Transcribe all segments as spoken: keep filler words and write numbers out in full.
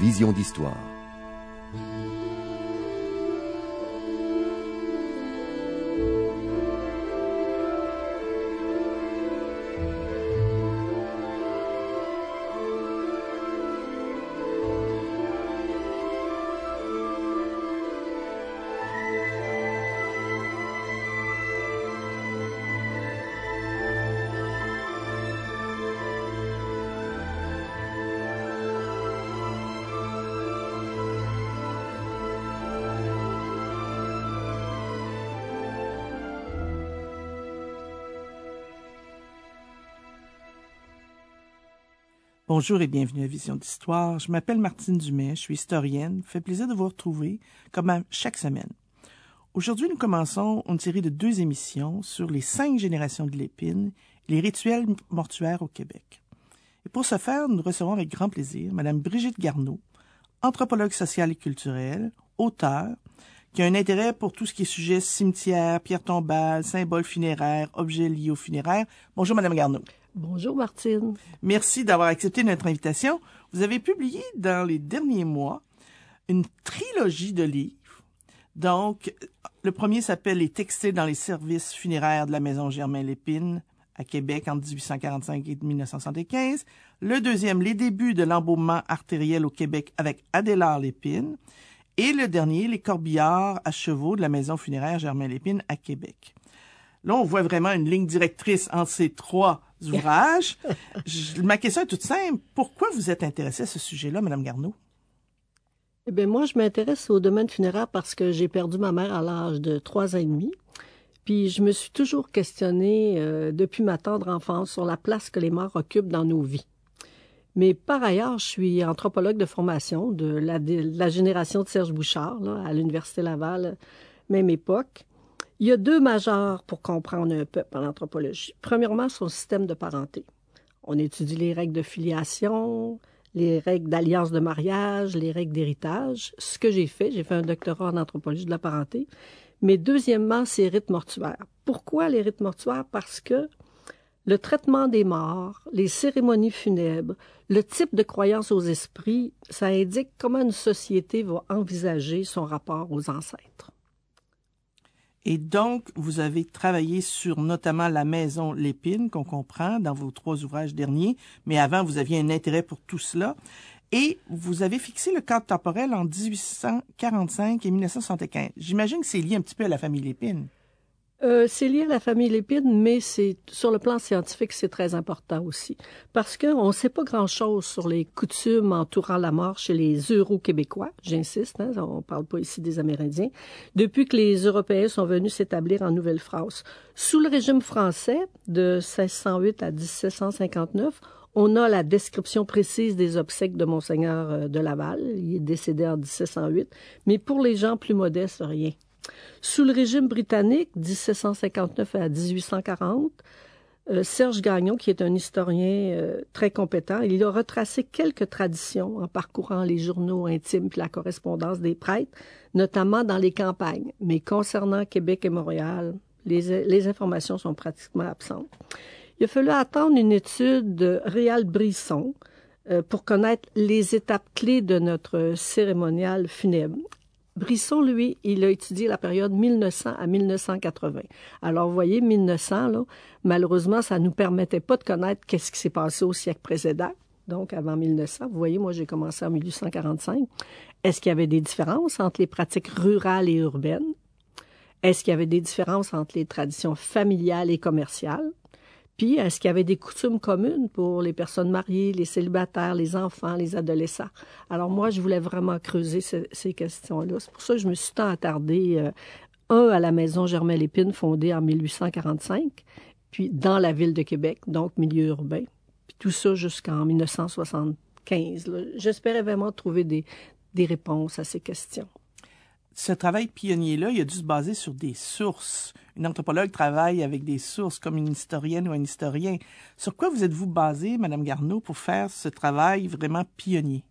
Vision d'Histoire. Bonjour et bienvenue à Vision d'Histoire. Je m'appelle Martine Dumais, je suis historienne. Il fait plaisir de vous retrouver, comme à chaque semaine. Aujourd'hui, nous commençons une série de deux émissions sur les cinq générations de l'épine et les rituels mortuaires au Québec. Et pour ce faire, nous recevons avec grand plaisir Mme Brigitte Garneau, anthropologue sociale et culturelle, auteure, qui a un intérêt pour tout ce qui est sujet cimetière, pierre tombale, symboles funéraires, objets liés aux funéraires. Bonjour, Mme Garneau. Bonjour Martine. Merci d'avoir accepté notre invitation. Vous avez publié dans les derniers mois une trilogie de livres. Donc, le premier s'appelle « Les textiles dans les services funéraires de la Maison Germain-Lépine » à Québec entre dix-huit cent quarante-cinq et dix-neuf cent soixante-quinze. Le deuxième, « Les débuts de l'embaumement artériel au Québec avec Adélard Lépine ». Et le dernier, « Les corbillards à chevaux de la Maison funéraire Germain-Lépine » à Québec. Là, on voit vraiment une ligne directrice entre ces trois ouvrages. Je, ma question est toute simple. Pourquoi vous êtes intéressée à ce sujet-là, Mme Garneau? Eh bien, moi, je m'intéresse au domaine funéraire parce que j'ai perdu ma mère à l'âge de trois ans et demi. Puis, je me suis toujours questionnée euh, depuis ma tendre enfance sur la place que les morts occupent dans nos vies. Mais par ailleurs, je suis anthropologue de formation de la, de la génération de Serge Bouchard, là, à l'Université Laval, même époque. Il y a deux majeurs pour comprendre un peuple en anthropologie. Premièrement, son système de parenté. On étudie les règles de filiation, les règles d'alliance de mariage, les règles d'héritage. Ce que j'ai fait, j'ai fait un doctorat en anthropologie de la parenté. Mais deuxièmement, ces rites mortuaires. Pourquoi les rites mortuaires? Parce que le traitement des morts, les cérémonies funèbres, le type de croyance aux esprits, ça indique comment une société va envisager son rapport aux ancêtres. Et donc, vous avez travaillé sur notamment la Maison Lépine, qu'on comprend dans vos trois ouvrages derniers, mais avant, vous aviez un intérêt pour tout cela. Et vous avez fixé le cadre temporel en dix-huit cent quarante-cinq et mille neuf cent soixante-quinze. J'imagine que c'est lié un petit peu à la famille Lépine. Euh, c'est lié à la famille Lépine, mais c'est sur le plan scientifique, c'est très important aussi. Parce qu'on ne sait pas grand-chose sur les coutumes entourant la mort chez les Euro-Québécois, j'insiste, hein, on ne parle pas ici des Amérindiens, depuis que les Européens sont venus s'établir en Nouvelle-France. Sous le régime français, de seize cent huit à dix-sept cent cinquante-neuf, on a la description précise des obsèques de Monseigneur de Laval. Il est décédé en dix-sept cent huit, mais pour les gens plus modestes, rien. Sous le régime britannique, dix-sept cent cinquante-neuf à dix-huit cent quarante, euh, Serge Gagnon, qui est un historien euh, très compétent, il a retracé quelques traditions en parcourant les journaux intimes puis la correspondance des prêtres, notamment dans les campagnes. Mais concernant Québec et Montréal, les, les informations sont pratiquement absentes. Il a fallu attendre une étude de Réal Brisson euh, pour connaître les étapes clés de notre cérémonial funèbre. Brisson, lui, il a étudié la période mille neuf cents à mille neuf cent quatre-vingts. Alors, vous voyez, mille neuf cents, là, malheureusement, ça ne nous permettait pas de connaître qu'est-ce qui s'est passé au siècle précédent, donc avant mille neuf cents. Vous voyez, moi, j'ai commencé en mille huit cent quarante-cinq. Est-ce qu'il y avait des différences entre les pratiques rurales et urbaines? Est-ce qu'il y avait des différences entre les traditions familiales et commerciales? Puis, est-ce qu'il y avait des coutumes communes pour les personnes mariées, les célibataires, les enfants, les adolescents? Alors moi, je voulais vraiment creuser ce, ces questions-là. C'est pour ça que je me suis tant attardée, euh, un, à la Maison Germain-Lépine, fondée en mille huit cent quarante-cinq, puis dans la ville de Québec, donc milieu urbain. Puis tout ça jusqu'en mille neuf cent soixante-quinze. Là. J'espérais vraiment trouver des, des réponses à ces questions. Ce travail pionnier-là, il a dû se baser sur des sources. Une anthropologue travaille avec des sources comme une historienne ou un historien. Sur quoi vous êtes-vous basée, Mme Garneau, pour faire ce travail vraiment pionnier?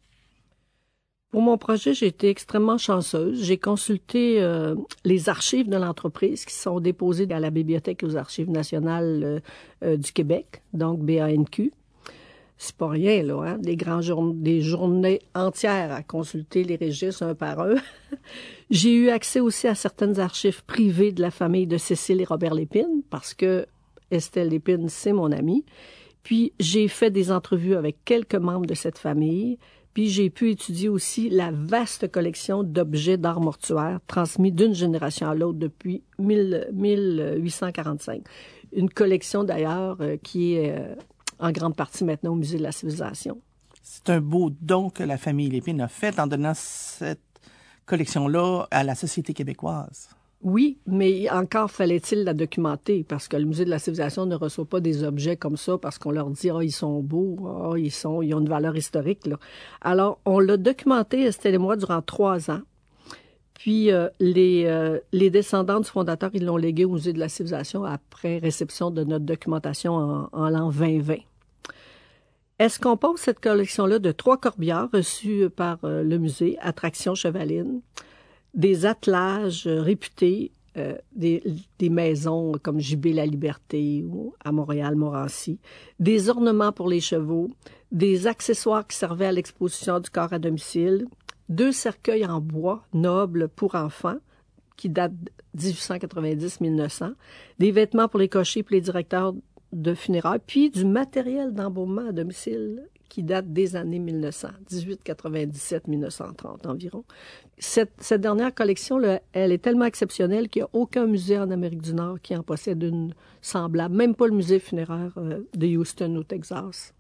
Pour mon projet, j'ai été extrêmement chanceuse. J'ai consulté euh, les archives de l'entreprise qui sont déposées à la Bibliothèque et aux Archives nationales euh, euh, du Québec, donc B A N Q. c'est pas rien, là, hein? Des, grands jour... des journées entières à consulter les registres un par un. J'ai eu accès aussi à certaines archives privées de la famille de Cécile et Robert Lépine, parce que Estelle Lépine, c'est mon amie. Puis, j'ai fait des entrevues avec quelques membres de cette famille. Puis, j'ai pu étudier aussi la vaste collection d'objets d'art mortuaire transmis d'une génération à l'autre depuis mille huit cent quarante-cinq. Une collection, d'ailleurs, euh, qui est euh, en grande partie maintenant au Musée de la Civilisation. C'est un beau don que la famille Lépine a fait en donnant cette collection-là à la Société québécoise. Oui, mais encore fallait-il la documenter, parce que le Musée de la Civilisation ne reçoit pas des objets comme ça parce qu'on leur dit « Ah, ils sont beaux, ah, ils sont, ils ont une valeur historique. » là. Alors, on l'a documenté, Estelle et moi, durant trois ans. Puis, euh, les, euh, les descendants du fondateur, ils l'ont légué au Musée de la Civilisation après réception de notre documentation en, en l'an vingt vingt. Est-ce qu'on compose cette collection-là de trois corbillards reçus par euh, le musée, Attractions chevalines, des attelages euh, réputés, euh, des, des maisons comme J B La Liberté ou à Montréal, Montrancy, des ornements pour les chevaux, des accessoires qui servaient à l'exposition du corps à domicile, deux cercueils en bois nobles pour enfants qui datent de dix-huit cent quatre-vingt-dix à mille neuf cents, des vêtements pour les cochers et les directeurs de funérailles, puis du matériel d'embaumement à domicile qui date des années mille neuf cents, dix-huit quatre-vingt-dix-sept à mille neuf cent trente environ. Cette, cette dernière collection, là, elle est tellement exceptionnelle qu'il n'y a aucun musée en Amérique du Nord qui en possède une semblable, même pas le musée funéraire euh, de Houston au Texas.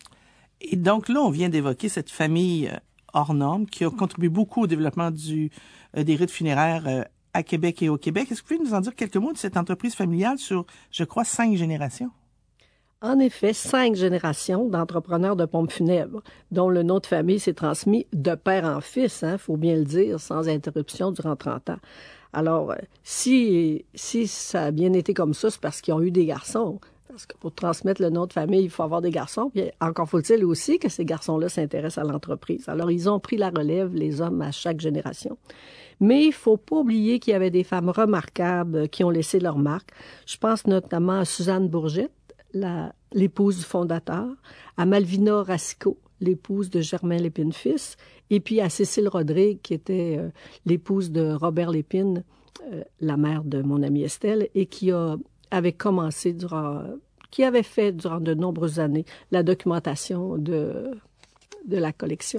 Et donc là, on vient d'évoquer cette famille euh, hors norme qui a contribué beaucoup au développement du, euh, des rites funéraires euh, à Québec et au Québec. Est-ce que vous pouvez nous en dire quelques mots de cette entreprise familiale sur, je crois, cinq générations? En effet, cinq générations d'entrepreneurs de pompes funèbres, dont le nom de famille s'est transmis de père en fils, hein, faut bien le dire, sans interruption durant trente ans. Alors, si, si ça a bien été comme ça, c'est parce qu'ils ont eu des garçons. Parce que pour transmettre le nom de famille, il faut avoir des garçons. Puis encore faut-il aussi que ces garçons-là s'intéressent à l'entreprise. Alors, ils ont pris la relève, les hommes, à chaque génération. Mais il faut pas oublier qu'il y avait des femmes remarquables qui ont laissé leur marque. Je pense notamment à Suzanne Bourgette, la, l'épouse du fondateur, à Malvina Racicot, l'épouse de Germain Lépine-Fils, et puis à Cécile Rodrigue, qui était euh, l'épouse de Robert Lépine, euh, la mère de mon amie Estelle, et qui a, avait commencé durant, qui avait fait durant de nombreuses années la documentation de, de la collection.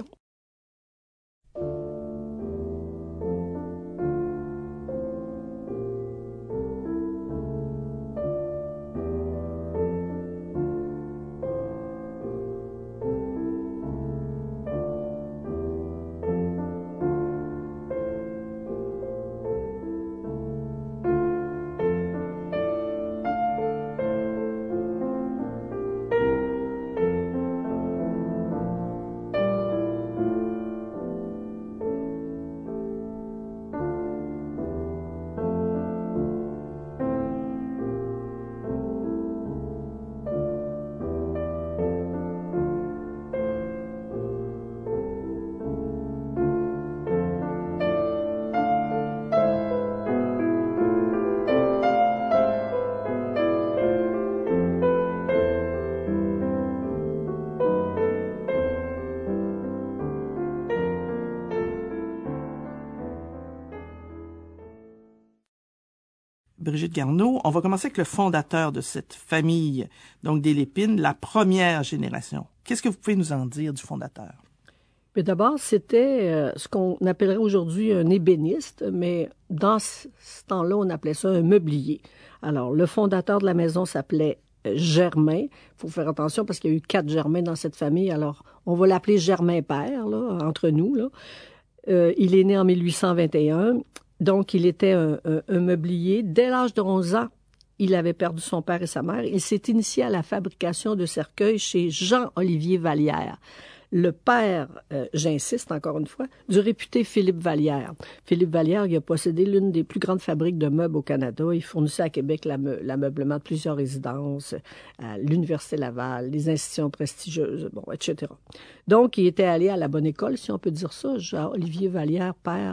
Brigitte Garneau, on va commencer avec le fondateur de cette famille, donc des Lépine, la première génération. Qu'est-ce que vous pouvez nous en dire du fondateur? Mais d'abord, c'était euh, ce qu'on appellerait aujourd'hui un ébéniste, mais dans ce, ce temps-là, on appelait ça un meublier. Alors, le fondateur de la maison s'appelait Germain. Il faut faire attention parce qu'il y a eu quatre Germains dans cette famille. Alors, on va l'appeler Germain Père, là, entre nous, là. Euh, il est né en mille huit cent vingt et un. Donc, il était un, un, un meublier. Dès l'âge de onze ans, il avait perdu son père et sa mère. Il s'est initié à la fabrication de cercueils chez Jean-Olivier Vallière, le père, euh, j'insiste encore une fois, du réputé Philippe Vallière. Philippe Vallière, il a possédé l'une des plus grandes fabriques de meubles au Canada. Il fournissait à Québec l'ame- l'ameublement de plusieurs résidences, à l'Université Laval, des institutions prestigieuses, bon, et cetera. Donc, il était allé à la bonne école, si on peut dire ça. Jean-Olivier Vallière, père,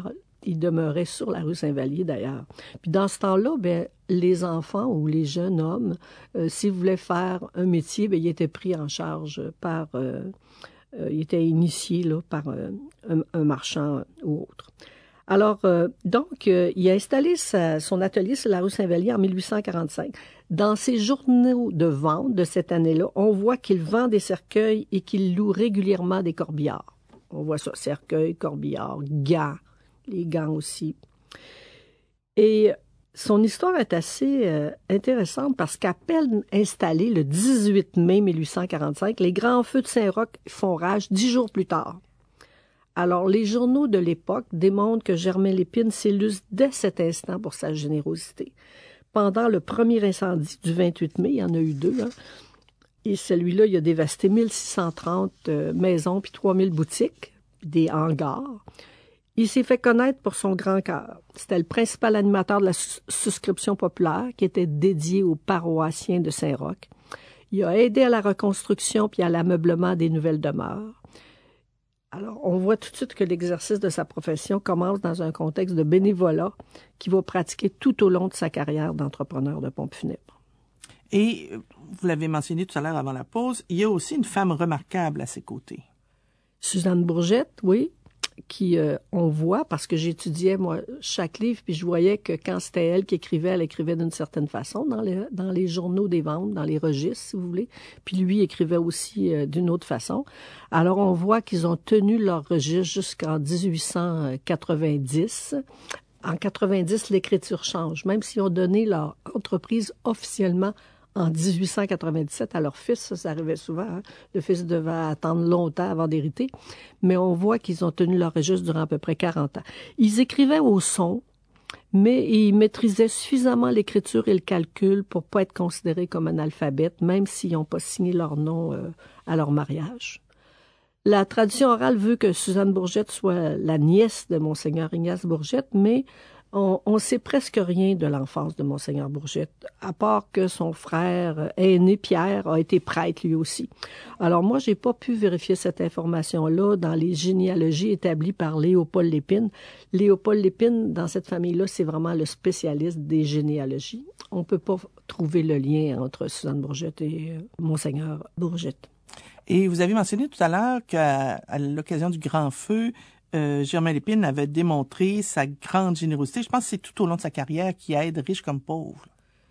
il demeurait sur la rue Saint-Vallier, d'ailleurs. Puis dans ce temps-là, ben, les enfants ou les jeunes hommes, euh, s'ils voulaient faire un métier, ben, ils étaient pris en charge par... Euh, euh, ils étaient initiés là, par euh, un, un marchand ou autre. Alors, euh, donc, euh, il a installé sa, son atelier sur la rue Saint-Vallier en mille huit cent quarante-cinq. Dans ses journaux de vente de cette année-là, on voit qu'il vend des cercueils et qu'il loue régulièrement des corbillards. On voit ça, cercueils, corbillards, gants, les gants aussi. Et son histoire est assez euh, intéressante parce qu'à peine installé le dix-huit mai mille huit cent quarante-cinq, les grands feux de Saint-Roch font rage dix jours plus tard. Alors, les journaux de l'époque démontrent que Germain Lépine s'illustre dès cet instant pour sa générosité. Pendant le premier incendie du vingt-huit mai, il y en a eu deux, hein, et celui-là, il a dévasté mille six cent trente euh, maisons puis trois mille boutiques, des hangars. Il s'est fait connaître pour son grand cœur. C'était le principal animateur de la sus- souscription populaire qui était dédiée aux paroissiens de Saint-Roch. Il a aidé à la reconstruction puis à l'ameublement des nouvelles demeures. Alors, on voit tout de suite que l'exercice de sa profession commence dans un contexte de bénévolat qu'il va pratiquer tout au long de sa carrière d'entrepreneur de pompes funèbres. Et, vous l'avez mentionné tout à l'heure avant la pause, il y a aussi une femme remarquable à ses côtés. Suzanne Bourgette, oui, qui, euh, on voit, parce que j'étudiais, moi, chaque livre, puis je voyais que quand c'était elle qui écrivait, elle écrivait d'une certaine façon dans les, dans les journaux des ventes, dans les registres, si vous voulez. Puis lui écrivait aussi euh, d'une autre façon. Alors, on voit qu'ils ont tenu leur registre jusqu'en dix-huit cent quatre-vingt-dix. En quatre-vingt-dix, l'écriture change. Même s'ils ont donné leur entreprise officiellement en dix-huit cent quatre-vingt-dix-sept à leur fils, ça, ça arrivait souvent. Hein? Le fils devait attendre longtemps avant d'hériter. Mais on voit qu'ils ont tenu leur registre durant à peu près quarante ans. Ils écrivaient au son, mais ils maîtrisaient suffisamment l'écriture et le calcul pour pas être considérés comme analphabètes, même s'ils n'ont pas signé leur nom euh, à leur mariage. La tradition orale veut que Suzanne Bourgette soit la nièce de Monseigneur Ignace Bourgette, mais on ne sait presque rien de l'enfance de Monseigneur Bourgette, à part que son frère aîné, Pierre, a été prêtre lui aussi. Alors moi, j'ai pas pu vérifier cette information-là dans les généalogies établies par Léopold Lépine. Léopold Lépine, dans cette famille-là, c'est vraiment le spécialiste des généalogies. On peut pas trouver le lien entre Suzanne Bourgette et euh, Monseigneur Bourgette. Et vous avez mentionné tout à l'heure qu'à à l'occasion du Grand Feu, euh, Germain Lépine avait démontré sa grande générosité. Je pense que c'est tout au long de sa carrière qui aide riches comme pauvres.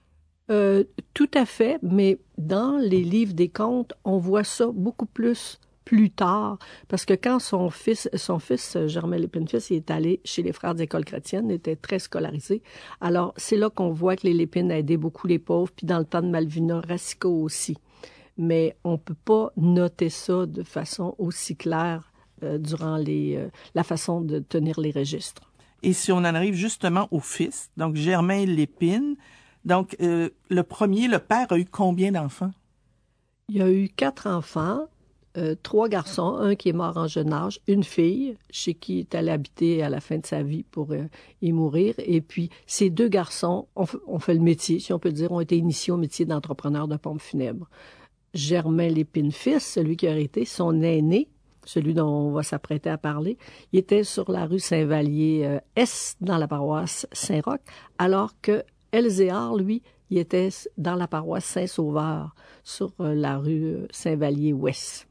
Euh, tout à fait, mais dans les livres des contes, on voit ça beaucoup plus plus tard, parce que quand son fils, son fils Germain Lépine fils, il est allé chez les frères d'école chrétienne, il était très scolarisé. Alors c'est là qu'on voit que les Lépine aidaient beaucoup les pauvres, puis dans le temps de Malvina Racicot aussi. Mais on peut pas noter ça de façon aussi claire euh, durant les, euh, la façon de tenir les registres. Et si on en arrive justement au fils, donc Germain Lépine, donc euh, le premier, le père a eu combien d'enfants? Il y a eu quatre enfants, euh, trois garçons, un qui est mort en jeune âge, une fille chez qui il est allé habiter à la fin de sa vie pour euh, y mourir. Et puis ces deux garçons ont, ont fait le métier, si on peut dire, ont été initiés au métier d'entrepreneur de pompes funèbres. Germain Lépine fils, celui qui a été son aîné, celui dont on va s'apprêter à parler, il était sur la rue Saint-Vallier euh, Est, dans la paroisse Saint-Roch, alors que Elzéar, lui, il était dans la paroisse Saint-Sauveur, sur euh, la rue euh, Saint-Vallier Ouest.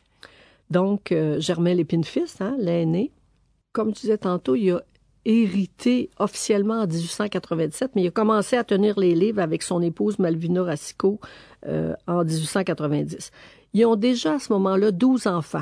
Donc, euh, Germain Lépine fils, hein, l'aîné, comme tu disais tantôt, il a hérité officiellement en dix-huit cent quatre-vingt-dix-sept, mais il a commencé à tenir les livres avec son épouse Malvina Racicot euh, en dix-huit cent quatre-vingt-dix. Ils ont déjà à ce moment-là douze enfants.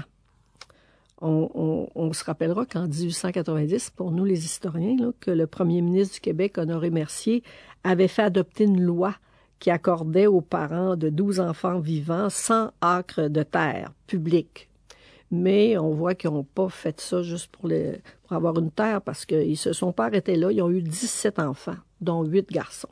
On, on, on se rappellera qu'en dix-huit cent quatre-vingt-dix, pour nous les historiens, là, que le premier ministre du Québec, Honoré Mercier, avait fait adopter une loi qui accordait aux parents de douze enfants vivants cent acres de terre publique. Mais on voit qu'ils n'ont pas fait ça juste pour, les, pour avoir une terre, parce qu'ils ne se sont pas arrêtés là. Ils ont eu dix-sept enfants, dont huit garçons.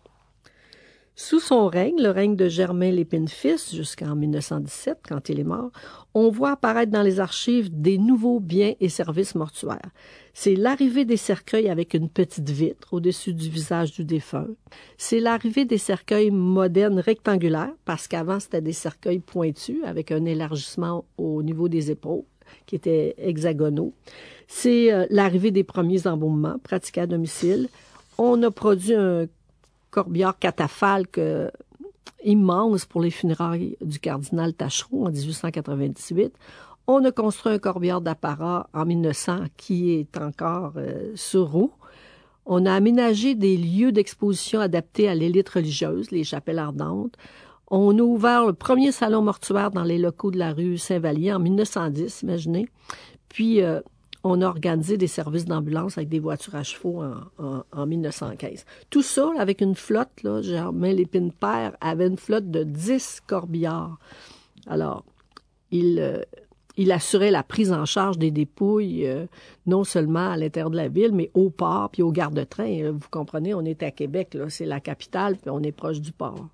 Sous son règne, le règne de Germain Lépine fils, jusqu'en mille neuf cent dix-sept, quand il est mort, on voit apparaître dans les archives des nouveaux biens et services mortuaires. C'est l'arrivée des cercueils avec une petite vitre au-dessus du visage du défunt. C'est l'arrivée des cercueils modernes rectangulaires, parce qu'avant, c'était des cercueils pointus avec un élargissement au niveau des épaules. qui étaient hexagonaux. C'est euh, l'arrivée des premiers embaumements pratiqués à domicile. On a produit un corbillard catafalque euh, immense pour les funérailles du cardinal Taschereau en dix-huit cent quatre-vingt-dix-huit. On a construit un corbillard d'apparat en mille neuf cents qui est encore euh, sur roue. On a aménagé des lieux d'exposition adaptés à l'élite religieuse, les chapelles ardentes. On a ouvert le premier salon mortuaire dans les locaux de la rue Saint-Vallier en mille neuf cent dix, imaginez. Puis, euh, on a organisé des services d'ambulance avec des voitures à chevaux en, en, en mille neuf cent quinze. Tout ça, avec une flotte, là, Germain Lépine père avait une flotte de dix corbillards. Alors, il... Euh, Il assurait la prise en charge des dépouilles, euh, non seulement à l'intérieur de la ville, mais au port puis aux gares de train. Vous comprenez, on est à Québec, là, c'est la capitale, puis on est proche du port.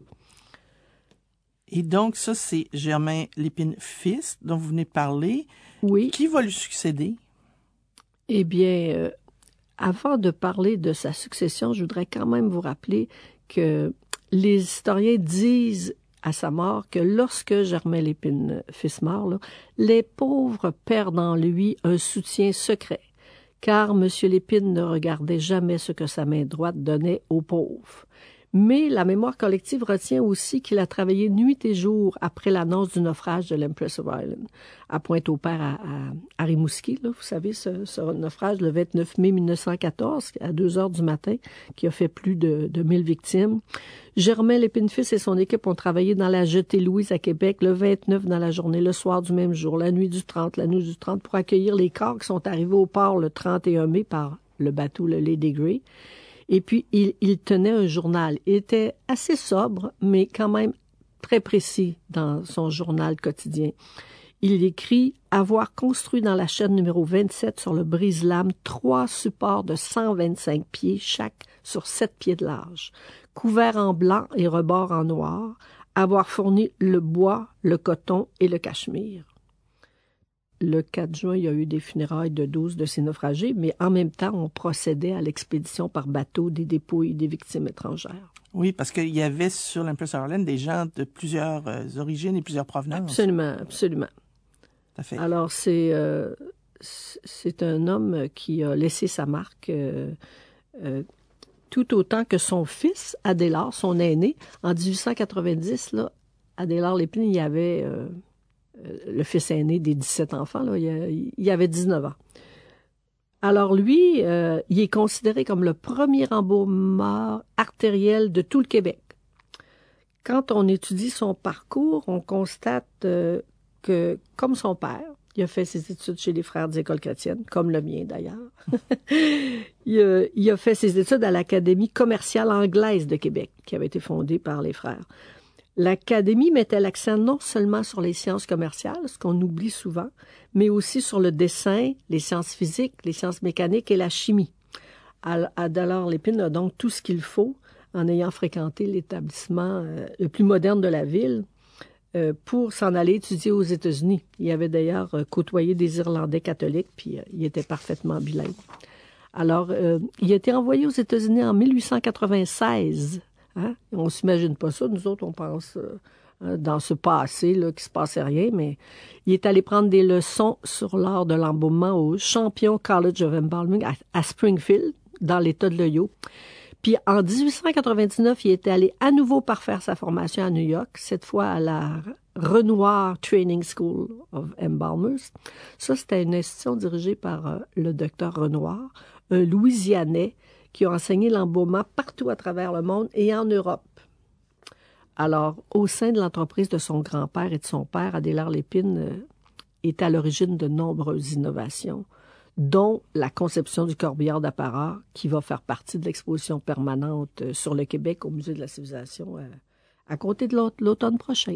Et donc, ça, c'est Germain Lépine fils, dont vous venez de parler. Oui. Qui va lui succéder? Eh bien, euh, avant de parler de sa succession, je voudrais quand même vous rappeler que les historiens disent à sa mort que lorsque Germain Lépine fils meurt, là, les pauvres perdent en lui un soutien secret, car M. Lépine ne regardait jamais ce que sa main droite donnait aux pauvres. Mais la mémoire collective retient aussi qu'il a travaillé nuit et jour après l'annonce du naufrage de l'Empress of Ireland à Pointe-au-Père, à, à, à Rimouski. Là, vous savez, ce, ce naufrage le vingt-neuf mai mille neuf cent quatorze, à deux heures du matin, qui a fait plus de, de mille victimes. Germain Lépine-fils et son équipe ont travaillé dans la jetée Louise à Québec le vingt-neuf dans la journée, le soir du même jour, la nuit du trente, la nuit du trente, pour accueillir les corps qui sont arrivés au port le trente et un mai par le bateau, le Lady Grey. Et puis, il, il tenait un journal. Il était assez sobre, mais quand même très précis dans son journal quotidien. Il écrit « Avoir construit dans la chaîne numéro vingt-sept sur le brise-lames trois supports de cent vingt-cinq pieds chaque sur sept pieds de large, couverts en blanc et rebords en noir, avoir fourni le bois, le coton et le cachemire. » Le quatre juin, il y a eu des funérailles de douze de ces naufragés, mais en même temps, on procédait à l'expédition par bateau des dépouilles des victimes étrangères. Oui, parce qu'il y avait sur l'Empress of Ireland des gens de plusieurs euh, origines et plusieurs provenances. Absolument, absolument. Tout à fait. Alors, c'est, euh, c'est un homme qui a laissé sa marque euh, euh, tout autant que son fils, Adélard, son aîné. En dix-huit cent quatre-vingt-dix, là, Adélard Lépine, il y avait... Euh, le fils aîné des dix-sept enfants, là, il, il avait dix-neuf ans. Alors lui, euh, il est considéré comme le premier embaumeur artériel de tout le Québec. Quand on étudie son parcours, on constate euh, que, comme son père, il a fait ses études chez les Frères des Écoles chrétiennes, comme le mien d'ailleurs. il, a, il a fait ses études à l'Académie commerciale anglaise de Québec, qui avait été fondée par les frères. L'Académie mettait l'accent non seulement sur les sciences commerciales, ce qu'on oublie souvent, mais aussi sur le dessin, les sciences physiques, les sciences mécaniques et la chimie. Adélard Lépine a donc tout ce qu'il faut, en ayant fréquenté l'établissement euh, le plus moderne de la ville, euh, pour s'en aller étudier aux États-Unis. Il avait d'ailleurs euh, côtoyé des Irlandais catholiques, puis euh, il était parfaitement bilingue. Alors, euh, il a été envoyé aux États-Unis en mille huit cent quatre-vingt-seize. Hein? On s'imagine pas ça. Nous autres, on pense euh, dans ce passé là, qu'il se passait rien, mais il est allé prendre des leçons sur l'art de l'embaumement au Champion College of Embalming à, à Springfield, dans l'État de l'Ohio. Puis en dix-huit cent quatre-vingt-dix-neuf, il était allé à nouveau parfaire sa formation à New York, cette fois à la Renoir Training School of Embalmers. Ça, c'était une institution dirigée par euh, le docteur Renoir, un Louisianais qui a enseigné l'embaumement partout à travers le monde et en Europe. Alors, au sein de l'entreprise de son grand-père et de son père, Adélard Lépine euh, est à l'origine de nombreuses innovations, dont la conception du corbillard d'apparat qui va faire partie de l'exposition permanente euh, sur le Québec au Musée de la Civilisation euh, à compter de l'automne prochain.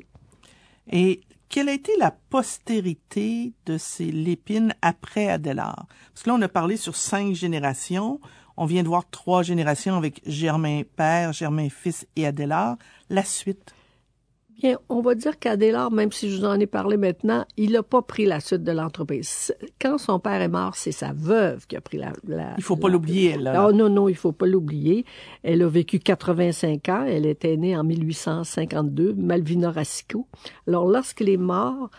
Et quelle a été la postérité de ces Lépine après Adélard? Parce que là, on a parlé sur cinq générations. On vient de voir trois générations avec Germain père, Germain fils et Adélard. La suite? Bien, on va dire qu'Adélard, même si je vous en ai parlé maintenant, il n'a pas pris la suite de l'entreprise. Quand son père est mort, c'est sa veuve qui a pris la... la il faut pas la, l'oublier, elle. Là. Oh, non, non, il faut pas l'oublier. Elle a vécu quatre-vingt-cinq ans. Elle était née en mille huit cent cinquante-deux, Malvina Racicot. Alors, lorsqu'il est mort,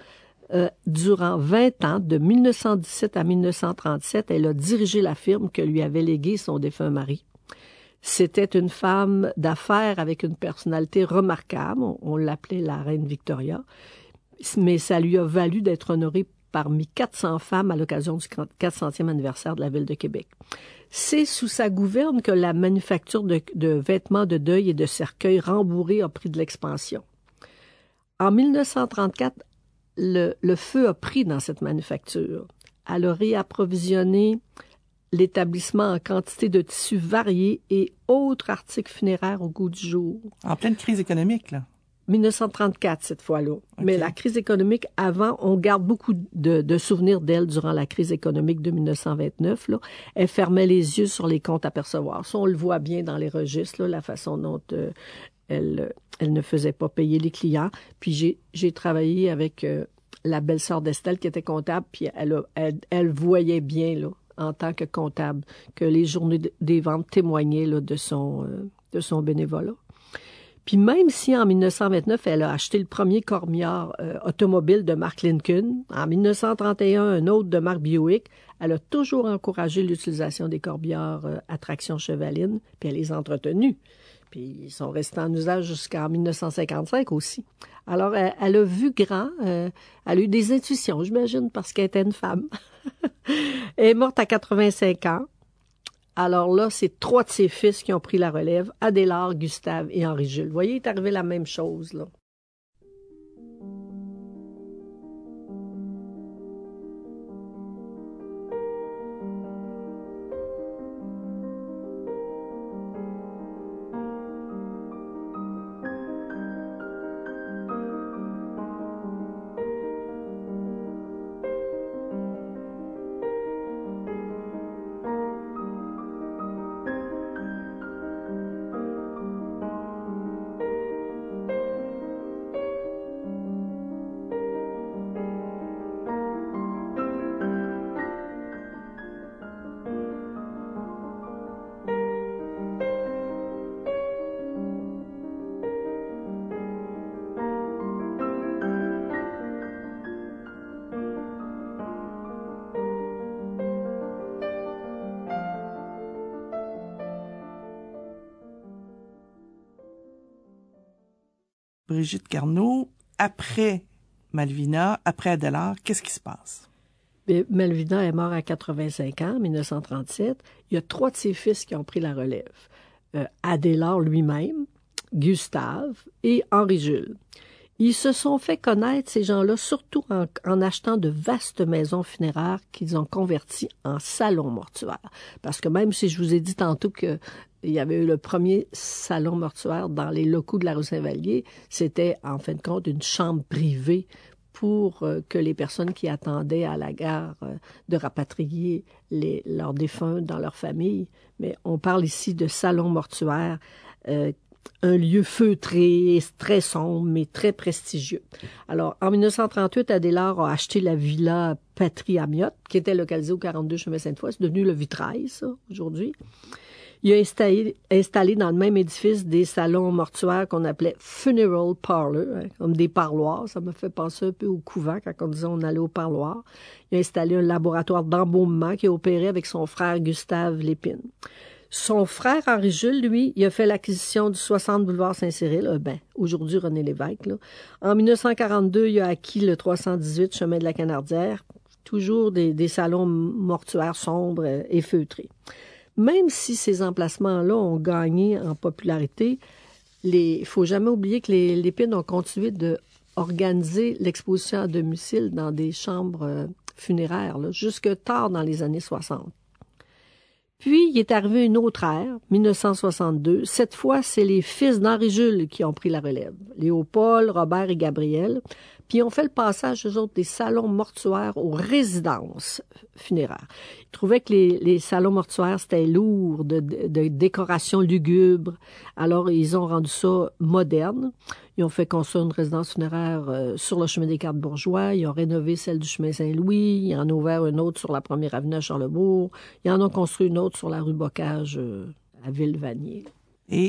Euh, durant vingt ans, de mille neuf cent dix-sept à mille neuf cent trente-sept, elle a dirigé la firme que lui avait léguée son défunt mari. C'était une femme d'affaires avec une personnalité remarquable. On, on l'appelait la reine Victoria. Mais ça lui a valu d'être honorée parmi quatre cents femmes à l'occasion du quatre centième anniversaire de la Ville de Québec. C'est sous sa gouverne que la manufacture de, de vêtements de deuil et de cercueils rembourrés a pris de l'expansion. En mille neuf cent trente-quatre, le, le feu a pris dans cette manufacture. Elle a réapprovisionné l'établissement en quantité de tissus variés et autres articles funéraires au goût du jour. En pleine crise économique, là. mille neuf cent trente-quatre, cette fois-là. Okay. Mais la crise économique, avant, on garde beaucoup de, de souvenirs d'elle durant la crise économique de mille neuf cent vingt-neuf. Là. Elle fermait les yeux sur les comptes à percevoir. Ça, on le voit bien dans les registres, là, la façon dont euh, elle, elle ne faisait pas payer les clients. Puis j'ai, j'ai travaillé avec euh, la belle-sœur d'Estelle qui était comptable, puis elle, a, elle, elle voyait bien, là, en tant que comptable, que les journées des ventes témoignaient là, de son, euh, de son bénévolat. Puis même si en mille neuf cent vingt-neuf, elle a acheté le premier corbillard euh, automobile de marque Lincoln, en mille neuf cent trente et un, un autre de marque Buick, elle a toujours encouragé l'utilisation des corbillards euh, à traction chevaline, puis elle les a entretenus. Puis ils sont restés en usage jusqu'en mille neuf cent cinquante-cinq aussi. Alors, elle, elle a vu grand, euh, elle a eu des intuitions, j'imagine, parce qu'elle était une femme. Elle est morte à quatre-vingt-cinq ans. Alors là, c'est trois de ses fils qui ont pris la relève, Adélard, Gustave et Henri-Jules. Vous voyez, il est arrivé la même chose, là. Brigitte Carnot, après Malvina, après Adélard, qu'est-ce qui se passe? Malvina est mort à quatre-vingt-cinq ans, en mille neuf cent trente-sept. Il y a trois de ses fils qui ont pris la relève. Euh, Adélard lui-même, Gustave et Henri-Jules. Ils se sont fait connaître, ces gens-là, surtout en, en achetant de vastes maisons funéraires qu'ils ont converties en salons mortuaires. Parce que même si je vous ai dit tantôt que il y avait eu le premier salon mortuaire dans les locaux de la rue Saint-Vallier, c'était en fin de compte une chambre privée pour euh, que les personnes qui attendaient à la gare euh, de rapatrier les, leurs défunts dans leur famille. Mais on parle ici de salon mortuaire, euh, un lieu feutré, très sombre, mais très prestigieux. Alors, en mille neuf cent trente-huit, Adélard a acheté la villa Patrie à Miotte, qui était localisée au quarante-deux chemin Sainte-Foy. C'est devenu le Vitrail, ça, aujourd'hui. Il a installé, installé dans le même édifice des salons mortuaires qu'on appelait funeral parlor, hein, comme des parloirs. Ça me fait penser un peu au couvent quand on disait on allait au parloir. Il a installé un laboratoire d'embaumement qui a opéré avec son frère Gustave Lépine. Son frère Henri-Jules, lui, il a fait l'acquisition du soixante boulevard Saint-Cyril, euh, ben, aujourd'hui René Lévesque, là. En mille neuf cent quarante-deux, il a acquis le trois cent dix-huit chemin de la Canardière, toujours des, des salons mortuaires sombres et feutrés. Même si ces emplacements-là ont gagné en popularité, il ne faut jamais oublier que les Lépine ont continué d'organiser l'exposition à domicile dans des chambres euh, funéraires, là, jusque tard dans les années soixante. Puis, il est arrivé une autre ère, mille neuf cent soixante-deux. Cette fois, c'est les fils d'Henri-Jules qui ont pris la relève. Léopold, Robert et Gabriel. Puis, ils ont fait le passage, eux autres, des salons mortuaires aux résidences funéraires. Ils trouvaient que les, les salons mortuaires, c'était lourd, de, de, de décorations lugubres. Alors, ils ont rendu ça moderne. Ils ont fait construire une résidence funéraire euh, sur le chemin des Cartes Bourgeois. Ils ont rénové celle du chemin Saint-Louis. Ils en ont ouvert une autre sur la première avenue à Charlesbourg. Ils en ont construit une autre sur la rue Bocage euh, à Ville-Vanier. Et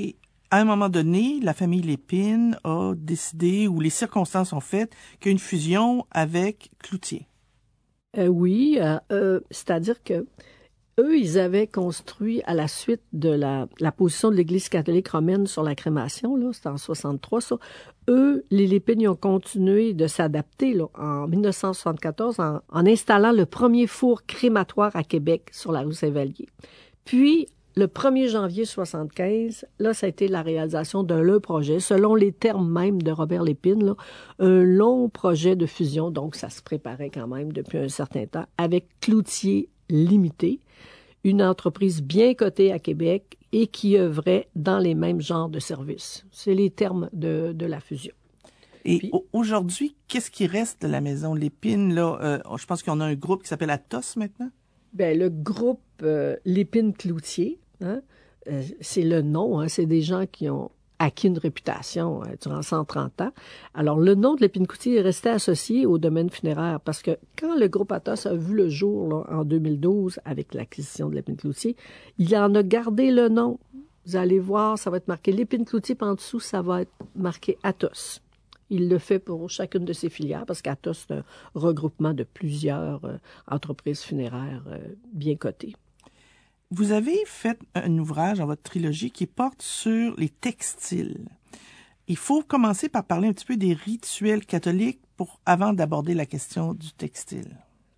à un moment donné, la famille Lépine a décidé, ou les circonstances ont fait, qu'il y a une fusion avec Cloutier. Euh, oui, euh, euh, c'est-à-dire que eux, ils avaient construit à la suite de la, la position de l'Église catholique romaine sur la crémation, là, c'était en soixante-trois, ça. Eux, les Lépine, ils ont continué de s'adapter là, en dix-neuf cent soixante-quatorze en, en installant le premier four crématoire à Québec sur la rue Saint-Vallier. Puis, le premier janvier soixante-quinze, là, ça a été la réalisation d'un long projet, selon les termes même de Robert Lépine, là, un long projet de fusion, donc ça se préparait quand même depuis un certain temps, avec Cloutier Limité, une entreprise bien cotée à Québec et qui œuvrait dans les mêmes genres de services. C'est les termes de, de la fusion. Et Puis, aujourd'hui, qu'est-ce qui reste de la maison Lépine? Là, euh, je pense qu'on a un groupe qui s'appelle Athos maintenant. ben, le groupe euh, Lépine-Cloutier, hein, euh, c'est le nom, hein, c'est des gens qui ont acquis une réputation hein, durant cent trente ans. Alors, le nom de Lépine-Cloutier est resté associé au domaine funéraire parce que quand le groupe Athos a vu le jour là, en deux mille douze avec l'acquisition de Lépine-Cloutier, il en a gardé le nom. Vous allez voir, ça va être marqué Lépine-Cloutier, puis en dessous, ça va être marqué Athos. Il le fait pour chacune de ses filières parce qu'Athos, c'est un regroupement de plusieurs euh, entreprises funéraires euh, bien cotées. Vous avez fait un ouvrage dans votre trilogie qui porte sur les textiles. Il faut commencer par parler un petit peu des rituels catholiques pour, avant d'aborder la question du textile.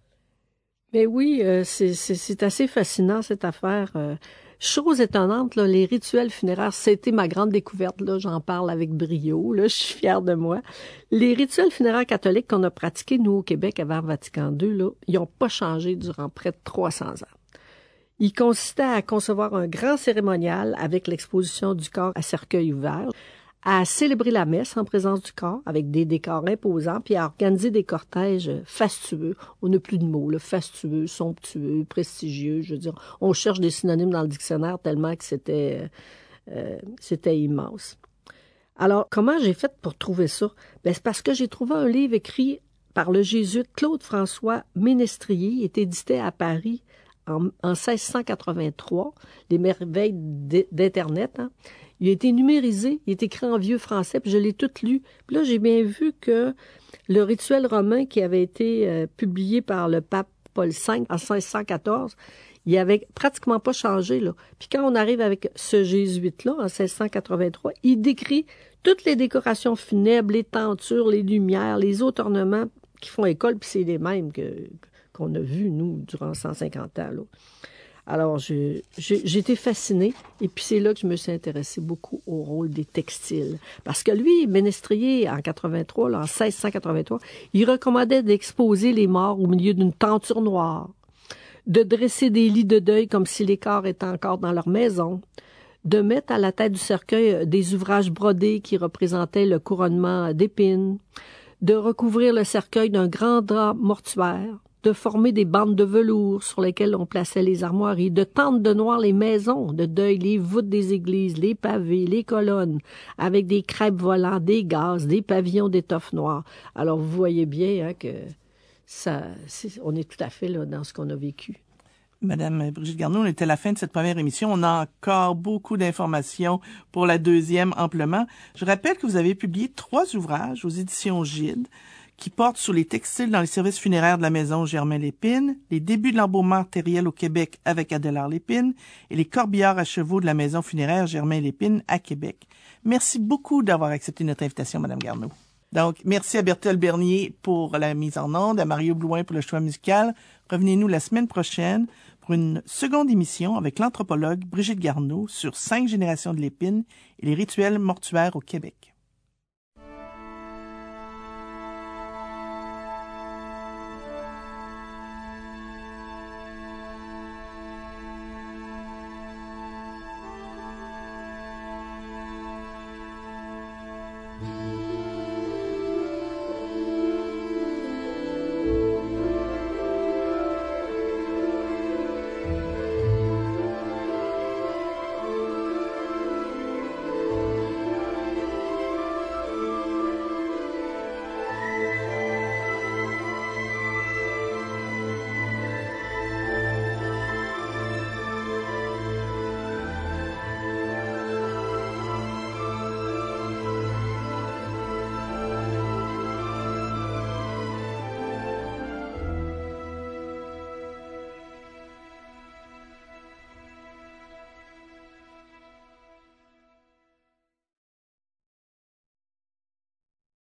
Mais oui, euh, c'est, c'est, c'est assez fascinant cette affaire. Euh, chose étonnante, là, les rituels funéraires, c'était ma grande découverte. Là, j'en parle avec brio. Là, je suis fière de moi. Les rituels funéraires catholiques qu'on a pratiqués nous au Québec avant Vatican deux, là, ils n'ont pas changé durant près de trois cents ans. Il consistait à concevoir un grand cérémonial avec l'exposition du corps à cercueil ouvert, à célébrer la messe en présence du corps avec des décors imposants, puis à organiser des cortèges fastueux. On n'a plus de mots, là, fastueux, somptueux, prestigieux. Je veux dire, on cherche des synonymes dans le dictionnaire tellement que c'était, euh, c'était immense. Alors, comment j'ai fait pour trouver ça? Ben, c'est parce que j'ai trouvé un livre écrit par le jésuite Claude-François Ménestrier, il est édité à Paris en, en seize cent quatre-vingt-trois, Les merveilles d'Internet, hein. Il a été numérisé, il est écrit en vieux français, puis je l'ai tout lu. Puis là, j'ai bien vu que le rituel romain qui avait été euh, publié par le pape Paul cinq en seize cent quatorze, il avait pratiquement pas changé, là. Puis quand on arrive avec ce jésuite-là, en seize cent quatre-vingt-trois, il décrit toutes les décorations funèbres, les tentures, les lumières, les autres ornements qui font école, puis c'est les mêmes que, qu'on a vus, nous, durant cent cinquante ans, là. Alors, je, j'ai, j'ai été fascinée, et puis c'est là que je me suis intéressée beaucoup au rôle des textiles. Parce que lui, Ménestrier, en quatre-vingt-trois, là, en seize cent quatre-vingt-trois, il recommandait d'exposer les morts au milieu d'une tenture noire, de dresser des lits de deuil comme si les corps étaient encore dans leur maison, de mettre à la tête du cercueil des ouvrages brodés qui représentaient le couronnement d'épines, de recouvrir le cercueil d'un grand drap mortuaire, de former des bandes de velours sur lesquelles on plaçait les armoiries, de tendre de noir les maisons de deuil, les voûtes des églises, les pavés, les colonnes, avec des crêpes volants, des gazes, des pavillons d'étoffe noire. Alors, vous voyez bien hein, que ça, c'est, on est tout à fait là, dans ce qu'on a vécu. Madame Brigitte Garneau, on était à la fin de cette première émission. On a encore beaucoup d'informations pour la deuxième amplement. Je rappelle que vous avez publié trois ouvrages aux éditions Gide qui portent sur les textiles dans les services funéraires de la maison Germain-Lépine, les débuts de l'embaumement artériel au Québec avec Adélard Lépine et les corbillards à chevaux de la maison funéraire Germain-Lépine à Québec. Merci beaucoup d'avoir accepté notre invitation, Madame Garneau. Donc, merci à Berthold Bernier pour la mise en onde, à Mario Blouin pour le choix musical. Revenez-nous la semaine prochaine pour une seconde émission avec l'anthropologue Brigitte Garneau sur cinq générations de l'épine et les rituels mortuaires au Québec.